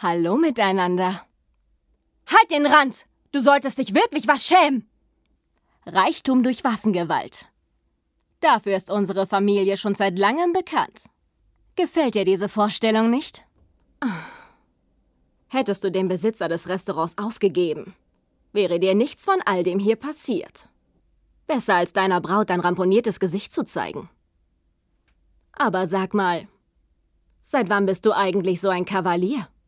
Hallo miteinander. Halt den Rand! Du solltest dich wirklich was schämen! Reichtum durch Waffengewalt. Dafür ist unsere Familie schon seit langem bekannt. Gefällt dir diese Vorstellung nicht? Hättest du den Besitzer des Restaurants aufgegeben, wäre dir nichts von all dem hier passiert. Besser als deiner Braut ein ramponiertes Gesicht zu zeigen. Aber sag mal, seit wann bist du eigentlich so ein Kavalier?